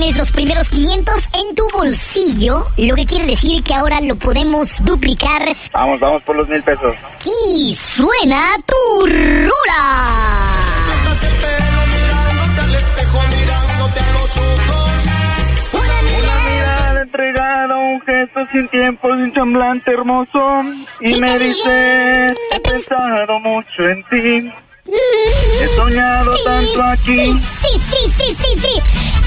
tienes los primeros 500 en tu bolsillo, lo que quiere decir que ahora lo podemos duplicar. Vamos por los 1,000 pesos. Y suena tu rula. Una mirada entregada, un gesto sin tiempo, un semblante hermoso. Y me dices, he pensado mucho en ti. He soñado tanto aquí. Sí.